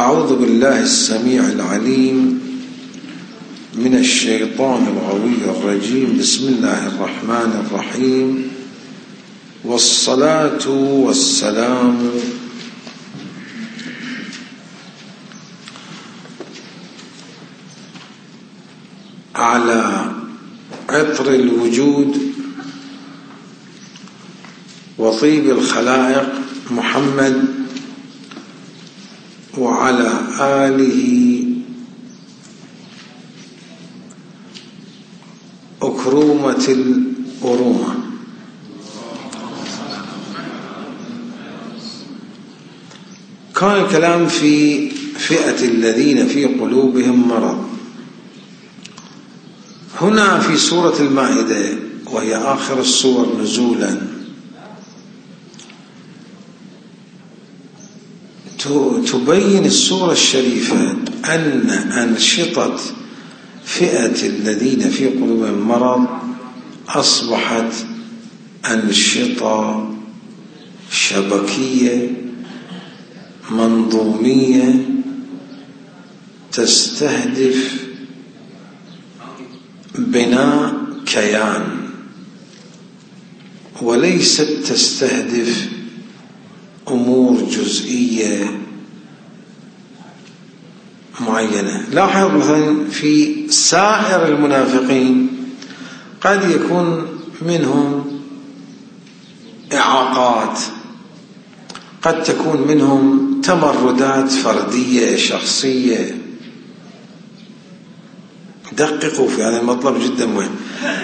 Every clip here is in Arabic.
أعوذ بالله السميع العليم من الشيطان الغوي الرجيم. بسم الله الرحمن الرحيم، والصلاة والسلام على عطر الوجود وطيب الخلائق محمد وعلى آله أكرومة الأرومة. كان الكلام في فئة الذين في قلوبهم مرض. هنا في سورة المائدة وهي آخر السور نزولا تبين السورة الشريفة أن أنشطة فئة الذين في قلوبهم مرض أصبحت أنشطة شبكية منظومية تستهدف بناء كيان وليست تستهدف أمور جزئية معينة. لاحظ مثلا في سائر المنافقين قد يكون منهم إعاقات، قد تكون منهم تمردات فردية شخصية. دققوا في هذا المطلب جدا مهم.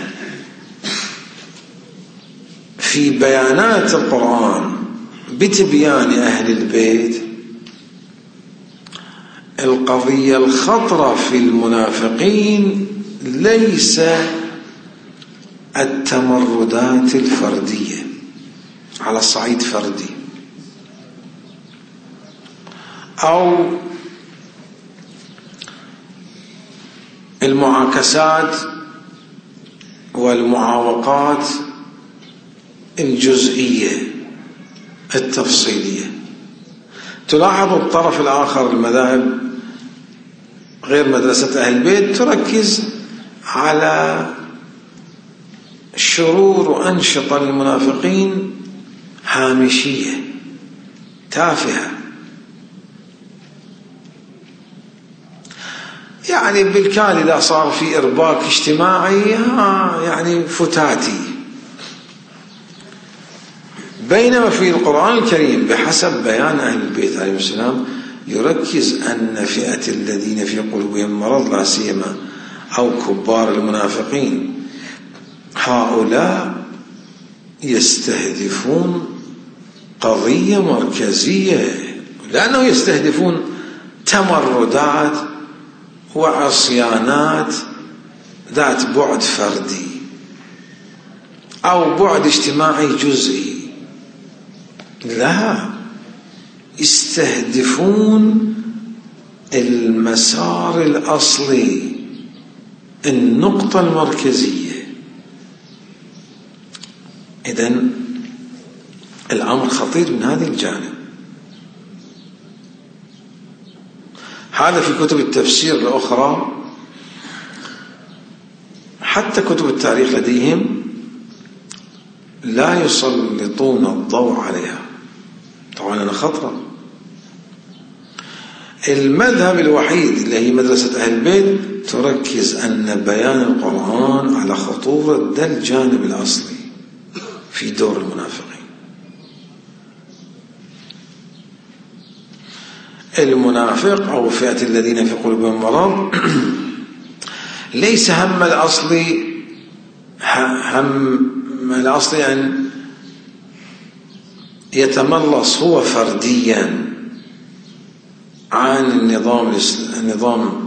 في بيانات القرآن بتبيان أهل البيت القضية الخطرة في المنافقين ليس التمردات الفردية على الصعيد فردي أو المعاكسات والمعاوقات الجزئية التفصيلية. تلاحظ الطرف الآخر المذاهب غير مدرسة أهل البيت تركز على شرور وأنشطة المنافقين هامشية تافهة، يعني بالكاد إذا صار في إرباك اجتماعي يعني فتاتي. بينما في القرآن الكريم بحسب بيان أهل البيت عليهم السلام يركز أن فئة الذين في قلوبهم مرض لا سيما أو كبار المنافقين هؤلاء يستهدفون قضية مركزية، لأنه يستهدفون تمردات وعصيانات ذات بعد فردي أو بعد اجتماعي جزئي. لا، يستهدفون المسار الأصلي، النقطة المركزية. إذن الأمر خطير من هذه الجانب. هذا في كتب التفسير الأخرى، حتى كتب التاريخ لديهم لا يسلطون الضوء عليها. طبعا أنا خطرة. المذهب الوحيد اللي هي مدرسة أهل البيت تركز أن بيان القرآن على خطورة ده الجانب الأصلي في دور المنافقين. المنافق أو فئة الذين في قلوبهم مرض ليس هم الأصلي أن يتملص هو فرديا عن النظام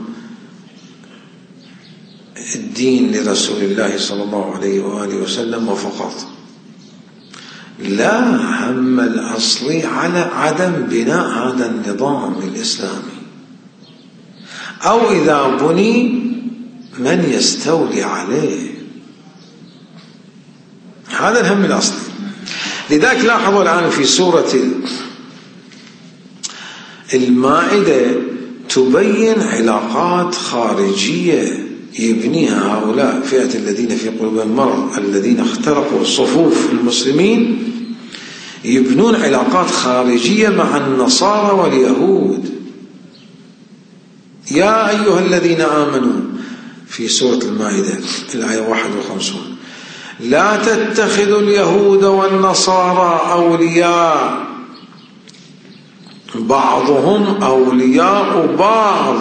الدين لرسول الله صلى الله عليه وآله وسلم وفقط. لا، هم الأصلي على عدم بناء هذا النظام الإسلامي، أو إذا بني من يستولي عليه. هذا الهم الأصلي. لذلك لاحظوا الآن في سورة المائدة تبين علاقات خارجية يبنيها هؤلاء فئة الذين في قلوبهم مرض الذين اخترقوا صفوف المسلمين، يبنون علاقات خارجية مع النصارى واليهود. يا أيها الذين آمنوا في سورة المائدة الآية 51 لا تتخذوا اليهود والنصارى أولياء بعضهم أولياء بعض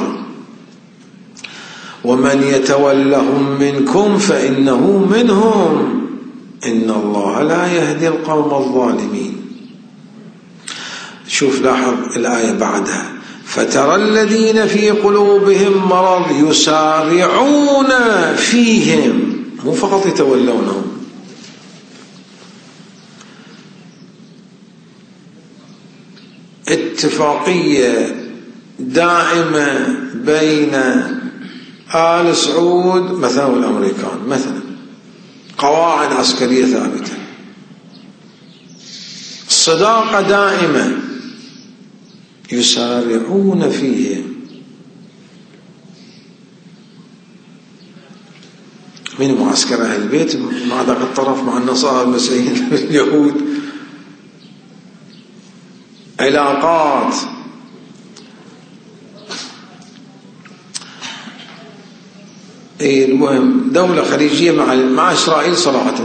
ومن يتولهم منكم فإنه منهم إن الله لا يهدي القوم الظالمين. شوف لاحظ الآية بعدها فترى الذين في قلوبهم مرض يسارعون فيهم، مو فقط يتولونهم. اتفاقية دائمة بين آل سعود مثلا والأمريكان مثلا، قواعد عسكرية ثابتة، صداقة دائمة، يسارعون فيهم. من معسكر أهل البيت مع ذاك الطرف مع النصارى المسيحيين اليهود، علاقات. المهم دولة خليجية مع إسرائيل صراحة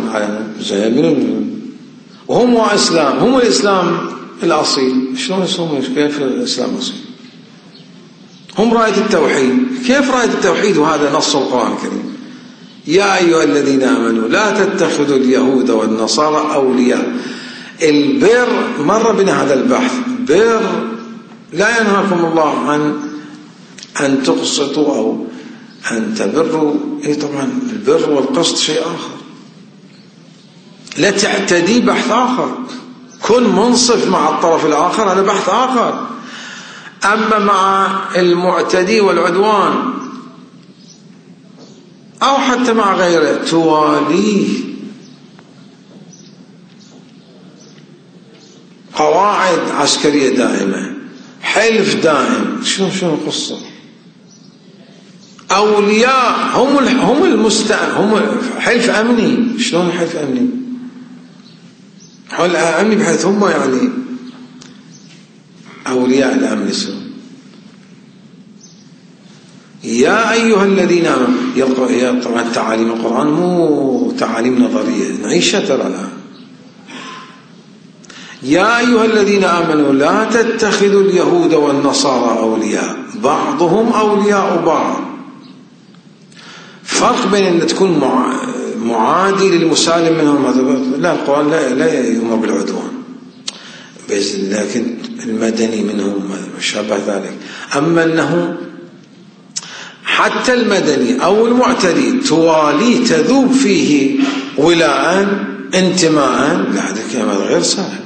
وهم وإسلام، هم الإسلام الأصيل. شلون هم كيف الإسلام الأصيل؟ هم راية التوحيد. كيف راية التوحيد وهذا نص القرآن الكريم؟ يا أيها الذين آمنوا لا تتخذوا اليهود والنصارى أولياء. البر مر بنا هذا البحث، بر لا ينهاكم الله عن أن تقسطوا أو أن تبروا. طبعا البر والقسط شيء آخر، لا تعتدي بحث آخر، كن منصف مع الطرف الآخر هذا بحث آخر. أما مع المعتدي والعدوان أو حتى مع غيره تواليه، قواعد عسكرية دائمة، حلف دائم. شنو القصة؟ أولياء هم حلف أمني. شلون حلف أمني؟ حلف أمني بحيث هم يعني أولياء الأمن يسوون. يا أيها الذين آمنوا، هي طبعا تعاليم القرآن مو تعاليم نظرية نعيشها ترى الآن. يا أيها الذين آمنوا لا تتخذوا اليهود والنصارى أولياء بعضهم أولياء بعض. فرق بين أن تكون معادي للمسالم منهم، لا القرآن لا يؤمر بالعدوان، لكن المدني منهم شابه ذلك. أما أنه حتى المدني أو المعتدي توالي تذوب فيه ولاء انتماء، لا هذا كلام غير سهل.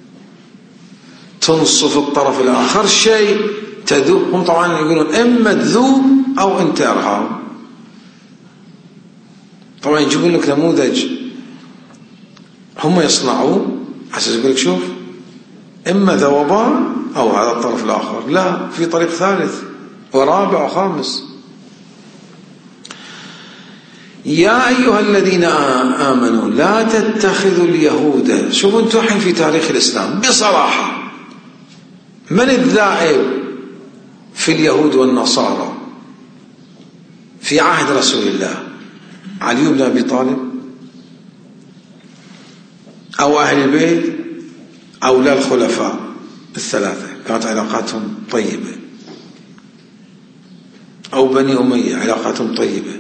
تنصف الطرف الآخر شيء تذوب. هم طبعا يقولون إما تذوب أو أنت إرهاب. طبعا يجيبون لك نموذج هم يصنعوه عشان يقول لك شوف إما ذوبان أو هذا الطرف الآخر، لا في طريق ثالث ورابع وخامس. يا أيها الذين آمنوا لا تتخذوا اليهود. شوفوا انتم الحين في تاريخ الإسلام بصراحة من الذائب في اليهود والنصارى في عهد رسول الله؟ علي بن أبي طالب أو أهل البيت أو لا الخلفاء الثلاثة كانت علاقاتهم طيبة، أو بني أمية علاقاتهم طيبة.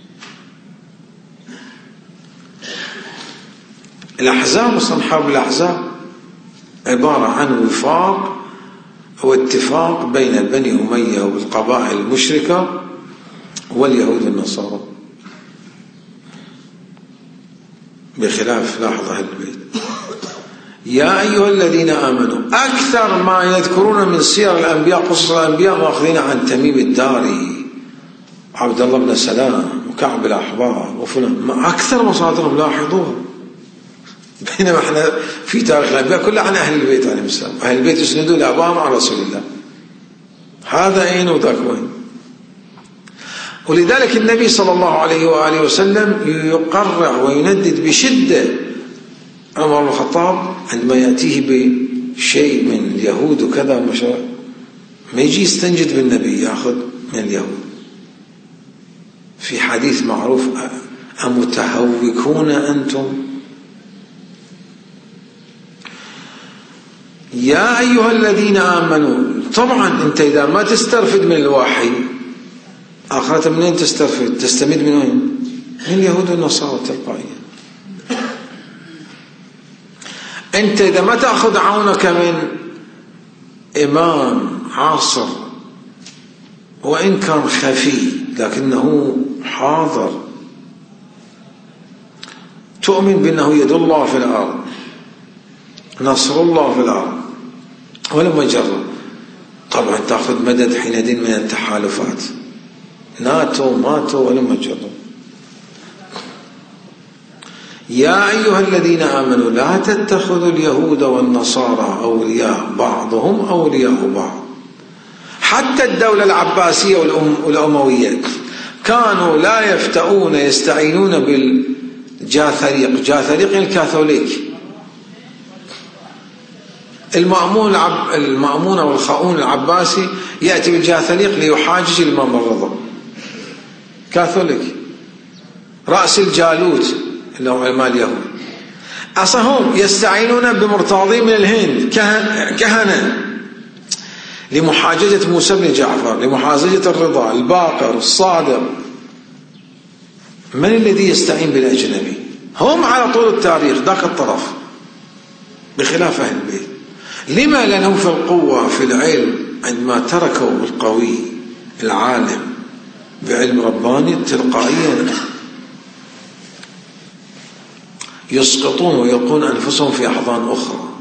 الأحزاب أصلا حرب الأحزاب عبارة عن وفاق واتفاق بين بني أمية والقبائل المشركة واليهود والنصارى، بخلاف لاحظ أهل البيت. يا أيها الذين آمنوا أكثر ما يذكرون من سير الأنبياء قصص الأنبياء مأخذين عن تميم الداري عبد الله بن سلام وكعب الأحبار وفلان، أكثر مصادرهم لاحظوها. بينما احنا في تاريخ الأنبياء كله عن أهل البيت عليهم السلام. أهل البيت يسندوا الآباء مع رسول الله هذا أين وذاك وين. ولذلك النبي صلى الله عليه وآله وسلم يقرع ويندد بشدة عمر بن الخطاب عندما يأتيه بشيء من اليهود وكذا، ما يجي يستنجد بالنبي يأخذ من اليهود. في حديث معروف: أمتهوكون أنتم؟ يا أيها الذين آمنوا. طبعا أنت إذا ما تسترفد من الوحي آخرة منين تسترفد؟ تستمد من وين؟ من اليهود والنصارى تلقائيا. أنت إذا ما تأخذ عونك من إمام عاصر وإن كان خفي لكنه حاضر، تؤمن بأنه يد الله في الأرض، نصر الله في الأرض، ولما جرب طبعا تأخذ مدد حينئذ من التحالفات، ناتو ماتو ولما جرب. يا أيها الذين آمنوا لا تتخذوا اليهود والنصارى أولياء بعضهم أولياء بعض. حتى الدولة العباسية والأموية كانوا لا يفتؤون يستعينون بالجاثريق. جاثريق الكاثوليك، المأمون أو الخاؤون العباسي يأتي بالجاثريق ليحاجج الإمام الرضا. كاثوليك رأس الجالوت اللي هو علماء اليهود. أصلا هم يستعينون بمرتاضين من الهند كهنة لمحاججة موسى بن جعفر، لمحاججة الرضا، الباقر، الصادق. من الذي يستعين بالأجنبي؟ هم على طول التاريخ ذاك الطرف، بخلاف أهل البيت. لما؟ لأنهم في القوة في العلم عندما تركوا القوي العالم بعلم رباني تلقائيا يسقطون ويلقون أنفسهم في أحضان أخرى.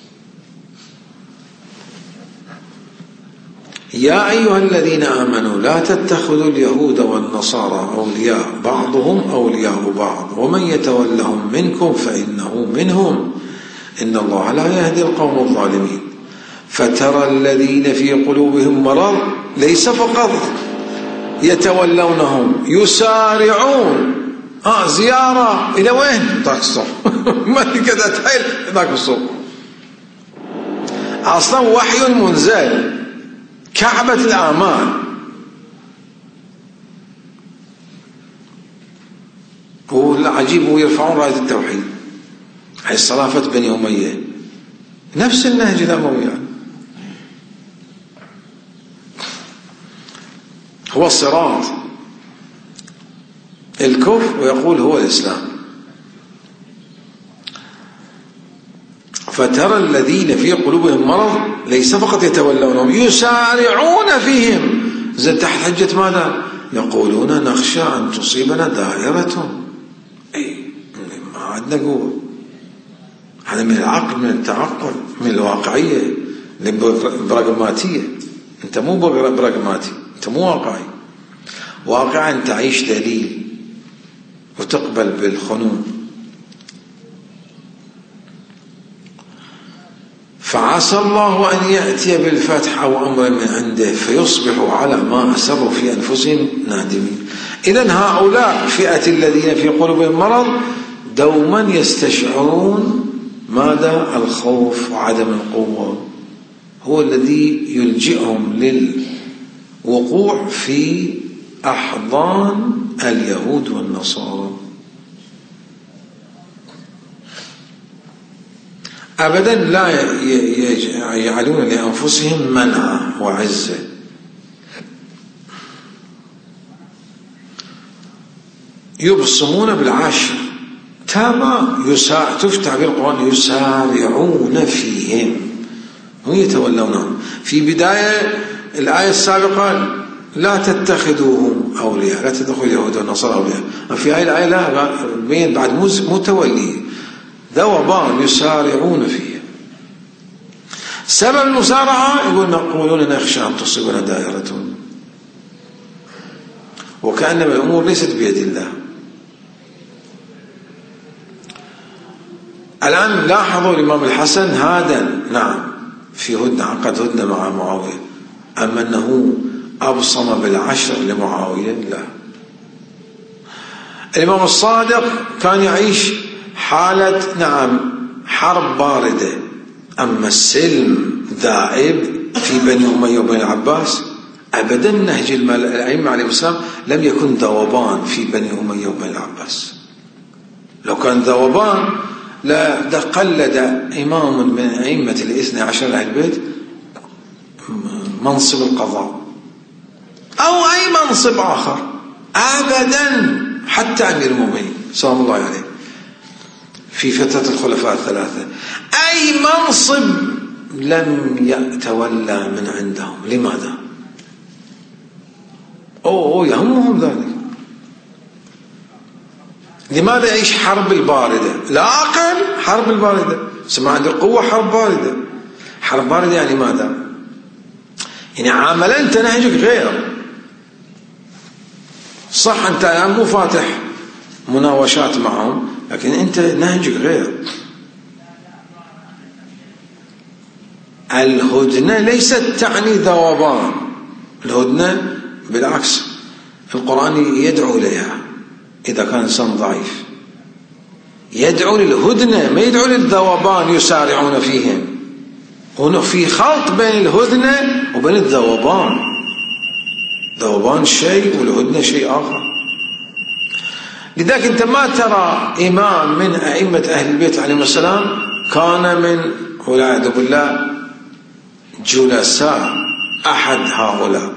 يا أيها الذين آمنوا لا تتخذوا اليهود والنصارى أولياء بعضهم أولياء بعض ومن يتولهم منكم فإنه منهم إن الله لا يهدي القوم الظالمين. فترى الذين في قلوبهم مرض ليس فقط يتولونهم، يسارعون. زيارة إلى وين؟ ذاك الصف ما كذا تحيل ذاك الصف. أصلا وحي منزل، كعبة الآمال. والعجيب هو يرفعون راية التوحيد. هي صلافة بني أمية نفس النهج الأموي يعني. هو الصراط الكفر ويقول هو الإسلام. فترى الذين في قلوبهم مرض ليس فقط يتولونهم، يسارعون فيهم. زين تحت حجة ماذا؟ يقولون نخشى أن تصيبنا دائرة. ما عندنا قوة. هذا من العقل، من التعقل، من الواقعية، البراغماتية. أنت مو براغماتي، أنت مو واقعي. واقعا تعيش دليل وتقبل بالخنوم. فعسى الله أن يأتي بالفتح أو أمر من عنده فيصبحوا على ما أسروا في أنفسهم نادمين. إذن هؤلاء فئة الذين في قلوبهم مرض دوما يستشعرون ماذا؟ الخوف وعدم القوة، هو الذي يلجئهم للوقوع في أحضان اليهود والنصارى. أبدا لا يجعلون لأنفسهم منع وعزة. يبصمون بالعشر. تفتح بالقرآن يسارعون فيهم ويتولونهم. في بداية الآية السابقة لا تتخذوهم أولياء، لا تتخذوا اليهود والنصارى أولياء. في هذه الآية لا بين بعد متولي ذوبان يسارعون فيه. سبب المسارعة يقولون نخشى أن تصيبنا دائرة، وكأنما الأمور ليست بيد الله. الآن لاحظوا الإمام الحسن هذا نعم في هدنة، عقد هدنة مع معاوية. أما أنه أبصم بالعشر لمعاوية لا. الإمام الصادق كان يعيش حالة نعم حرب باردة، أما السلم ذائب في بني أمية وبني العباس أبدا. نهج الأئمة عليهم السلام لم يكن ذوبان في بني أمية وبني العباس. لو كان ذوبان لقلد إمام من أئمة الاثنى عشر أهل البيت منصب القضاء أو أي منصب آخر أبدا، حتى أمير المؤمنين سلام الله عليه في فترة الخلفاء الثلاثة أي منصب لم يتولى من عندهم. لماذا؟ يهمهم ذلك. لماذا يعيش حرب الباردة؟ لا أقل حرب الباردة. سمع عنده قوة حرب باردة. حرب باردة يعني ماذا؟ يعني عاملا أنت نهجك غير صح، أنت الآن مو فاتح مناوشات معهم، لكن أنت نهجك غير. الهدنة ليست تعني ذوبان، الهدنة بالعكس القرآن يدعو إليها. إذا كان إنسان ضعيف يدعو للهدنة، ما يدعو للذوبان يسارعون فيهم. هنا في خلط بين الهدنة وبين الذوبان. ذوبان شيء والهدنة شيء آخر. لذلك أنت ما ترى إمام من أئمة أهل البيت عليهم السلام كان من والعياذ بالله جلساء أحد هؤلاء،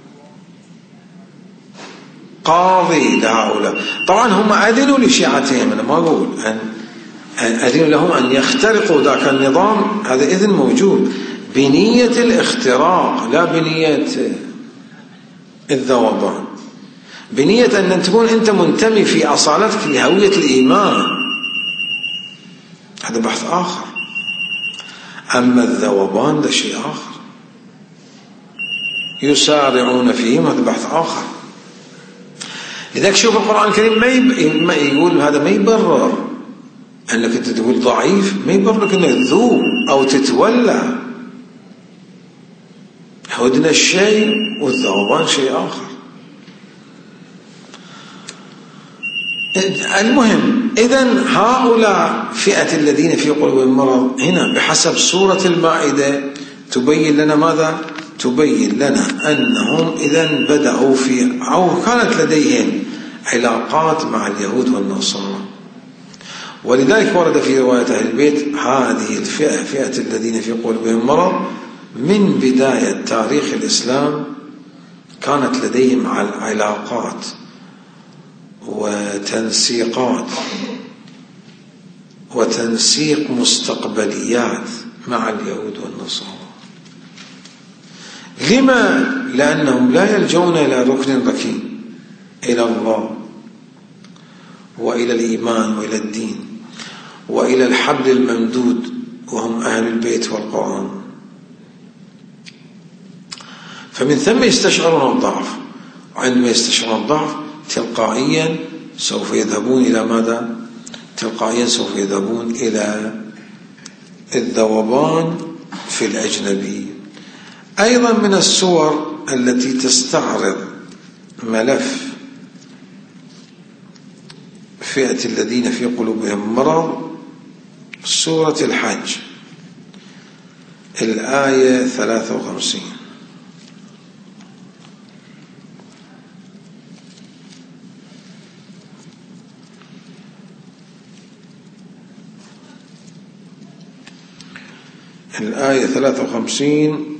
قاضي لهؤلاء. طبعا هم أذنوا لشيعتهم، أنا ما أقول أذنوا لهم أن يخترقوا ذاك النظام، هذا إذن موجود بنية الاختراق لا بنية الذوبان، بنية أن تكون أنت منتمي في أصالتك لهوية الإيمان. هذا بحث آخر. أما الذوبان ده شيء آخر، يسارعون فيهم، هذا بحث آخر. لذلك شوف القرآن الكريم ما يقول هذا، ما يبرر أنك أنت تقول ضعيف، ما يبرر أنك تذوب أو تتولى. هدنا الشيء والذوبان شيء آخر. المهم إذن هؤلاء فئة الذين في قلوبهم مرض هنا بحسب سورة المائدة تبين لنا ماذا؟ تبين لنا أنهم إذن بدأوا في أو كانت لديهم علاقات مع اليهود والنصارى. ولذلك ورد في رواية أهل البيت هذه الفئة فئة الذين في قلوبهم مرض من بداية تاريخ الإسلام كانت لديهم علاقات وتنسيقات وتنسيق مستقبليات مع اليهود والنصارى. لما؟ لأنهم لا يلجون إلى ركن ركين، إلى الله وإلى الإيمان وإلى الدين وإلى الحبل الممدود وهم أهل البيت والقرآن. فمن ثم يستشعرون الضعف، وعندما يستشعرون الضعف تلقائيا سوف يذهبون إلى ماذا؟ تلقائيا سوف يذهبون إلى الذوبان في الأجنبي. أيضا من الصور التي تستعرض ملف فئة الذين في قلوبهم مرض سورة الحج الآية 53. الآية 53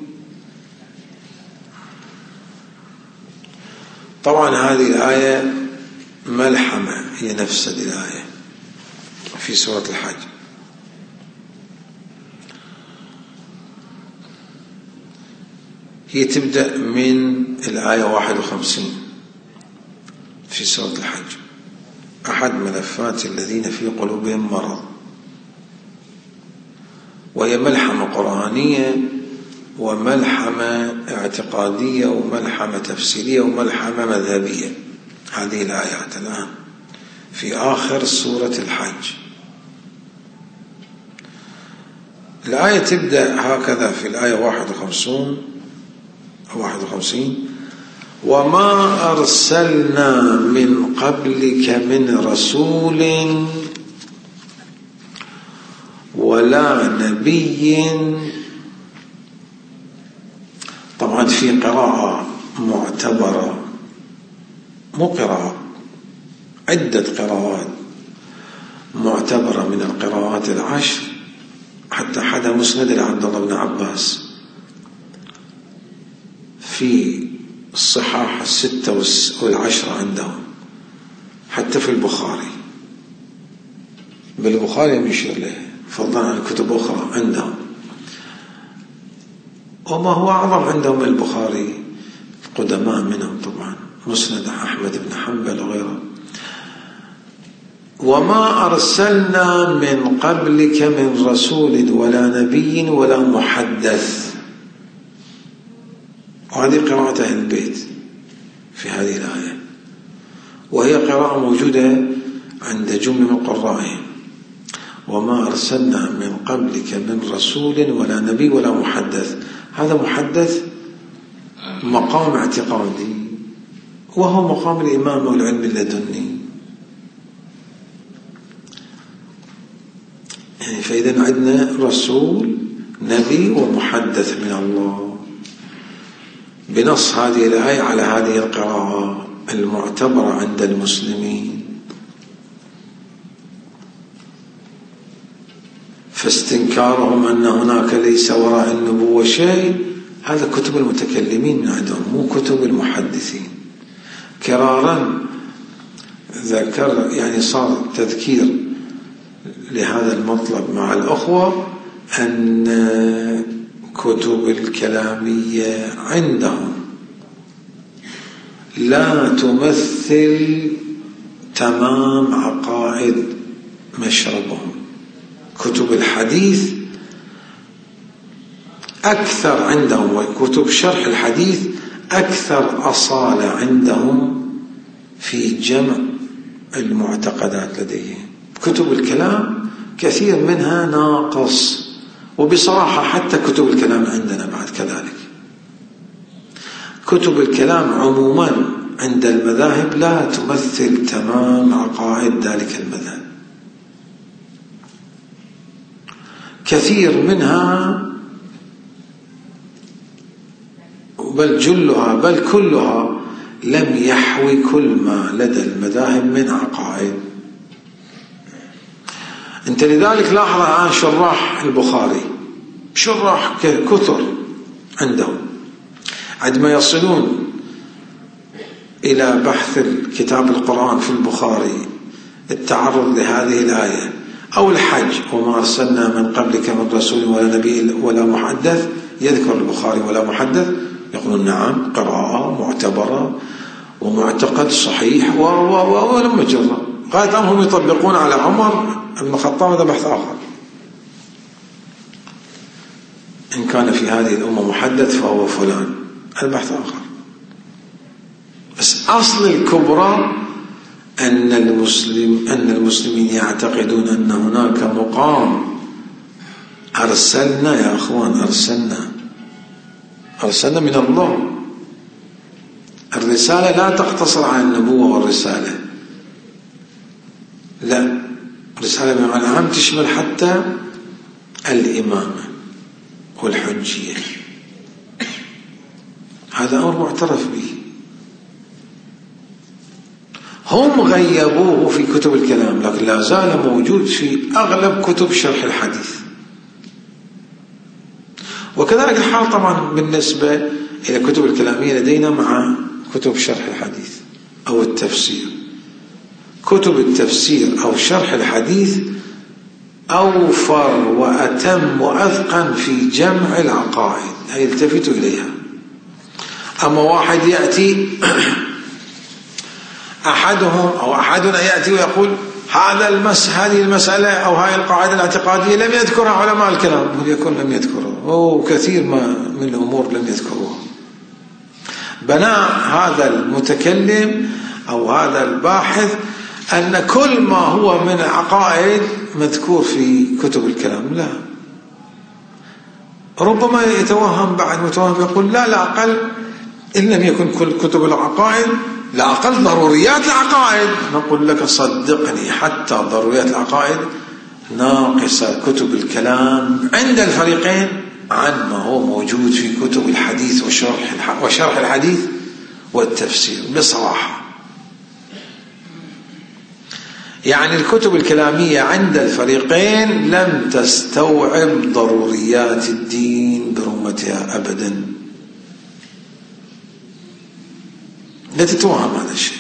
طبعا هذه الآية ملحمة، هي نفس هذه الآية في سورة الحج. هي تبدأ من الآية 51 في سورة الحج. أحد ملفات الذين في قلوبهم مرض، وهي ملحمة قرآنية وملحمة اعتقادية وملحمة تفسيرية وملحمة مذهبية. هذه الآيات الآن في آخر سورة الحج. الآية تبدأ هكذا في الآية 51: 51. وما أرسلنا من قبلك من رسول ولا نبي. طبعا في قراءة معتبرة، مو قراءة، عدة قراءات معتبرة من القراءات العشر، حتى حدا مسند لعبد الله بن عباس في الصحاح 6 و10 عندهم، حتى في البخاري، بالبخاري يشير له فضلا عن كتب أخرى عندهم. وما هو أعظم عندهم البخاري قدماء منهم طبعا، مسند أحمد بن حنبل وغيره. وما أرسلنا من قبلك من رسول ولا نبي ولا محدث. وهذه قراءة أهل البيت في هذه الآية، وهي قراءة موجودة عند جملة من قرائهم. وما أرسلنا من قبلك من رسول ولا نبي ولا محدث. هذا محدث مقام اعتقادي، وهو مقام الإمام والعلم اللدني. يعني فإذا عندنا رسول، نبي، ومحدث من الله بنص هذه الآية على هذه القراءة المعتبرة عند المسلمين. فاستنكارهم أن هناك ليس وراء النبوة شيء، هذا كتب المتكلمين من عندهم، مو كتب المحدثين. كرارا ذكر، يعني صار تذكير لهذا المطلب مع الأخوة، أن كتب الكلامية عندهم لا تمثل تمام عقائد مشربهم. كتب الحديث أكثر عندهم، وكتب شرح الحديث أكثر أصالة عندهم في جمع المعتقدات لديهم. كتب الكلام كثير منها ناقص، وبصراحة حتى كتب الكلام عندنا بعد كذلك. كتب الكلام عموما عند المذاهب لا تمثل تمام عقائد ذلك المذهب. كثير منها، بل جلها بل كلها، لم يحوي كل ما لدى المذاهب من عقائد. انت لذلك لاحظ الآن شراح البخاري، شراح كثر عندهم، عندما يصلون إلى بحث كتاب القرآن في البخاري، التعرض لهذه الآية أو الحج، وما أرسلنا من قبلك من رسول ولا نبي ولا محدث، يذكر البخاري ولا محدث، يقولون نعم قراءة معتبرة ومعتقد صحيح ولم يجرى. غاية أنهم يطبقون على عمر بن الخطاب، هذا بحث آخر. إن كان في هذه الأمة محدث فهو فلان، البحث آخر. بس أصل الكبرى أن المسلمين يعتقدون أن هناك مقام. أرسلنا يا أخوان، أرسلنا من الله. الرسالة لا تقتصر على النبوة والرسالة، لا، الرسالة بمعنى عام تشمل حتى الإمامة والحجية. هذا أمر معترف به. هم غيبوه في كتب الكلام، لكن لا زال موجود في أغلب كتب شرح الحديث. وكذلك الحال طبعا بالنسبة إلى كتب الكلامية لدينا مع كتب شرح الحديث أو التفسير. كتب التفسير أو شرح الحديث أوفر وأتم وأثقن في جمع العقائد، يلتفتوا إليها. أما واحد يأتي أحدهم أو أحدنا يأتي ويقول هذه المسألة أو هذه القاعدة الاعتقادية لم يذكرها علماء الكلام، وليكن لم يذكرها، وكثير من الأمور لم يذكروها. بناء هذا المتكلم أو هذا الباحث أن كل ما هو من عقائد مذكور في كتب الكلام، لا، ربما يتوهم بعد متوهم يقول لا أقل إن لم يكن كل كتب العقائد لا أقل ضروريات العقائد. نقول لك صدقني حتى ضروريات العقائد ناقصة كتب الكلام عند الفريقين عن ما هو موجود في كتب الحديث وشرح الحديث والتفسير بصراحة. يعني الكتب الكلامية عند الفريقين لم تستوعب ضروريات الدين برمتها أبدا. لا تتوهم هذا الشيء.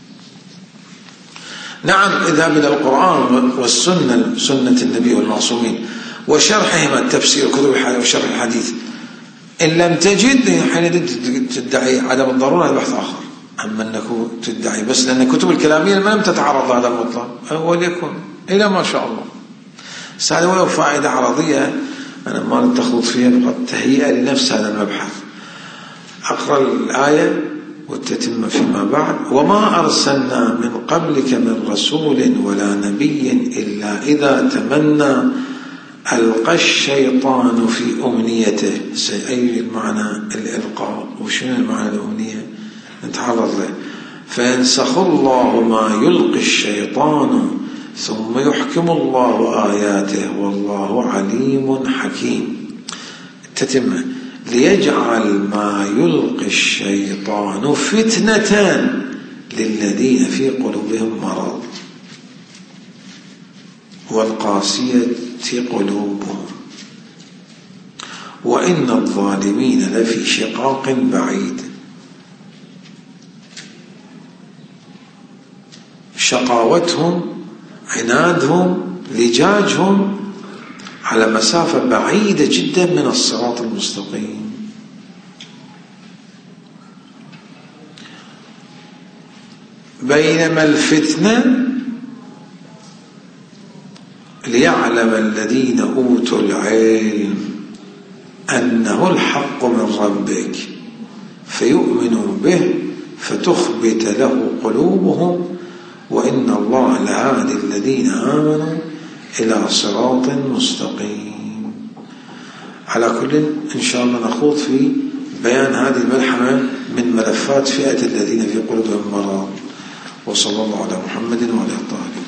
نعم اذهب إلى القرآن والسنة، سنة النبي والمعصومين وشرحهما التفسير وكتب وشرح الحديث، إن لم تجد حين تدعي عدم الضرورة بحث آخر. أما أنك تدعي بس لأن الكتب الكلامية لم تتعرض هذا المطلق وليكن إلى ما شاء الله. هذا ولو فائدة عرضية أنا ما تخوض فيها فقط تهيئة لنفس هذا المبحث. أقرأ الآية والتتم فيما بعد. وما أرسلنا من قبلك من رسول ولا نبي إلا إذا تمنى ألقى الشيطان في أمنيته. أي المعنى الإلقاء وشنو المعنى الأمنية نتعرض له. فينسخ الله ما يلقي الشيطان ثم يحكم الله آياته والله عليم حكيم. تتمة ليجعل ما يلقي الشيطان فتنة للذين في قلوبهم مرض والقاسية قلوبهم وإن الظالمين لفي شقاق بعيد. شقاوتهم عنادهم لجاجهم على مسافة بعيدة جدا من الصراط المستقيم. بينما الفتنة ليعلم الذين أوتوا العلم أنه الحق من ربك فيؤمنوا به فتخبت له قلوبهم وإن الله لهادي الذين آمنوا إلى صراط مستقيم. على كل إن شاء الله نخوض في بيان هذه الملحمة من ملفات فئة الذين في قلوبهم مرض. وصلى الله على محمد وعلى آله.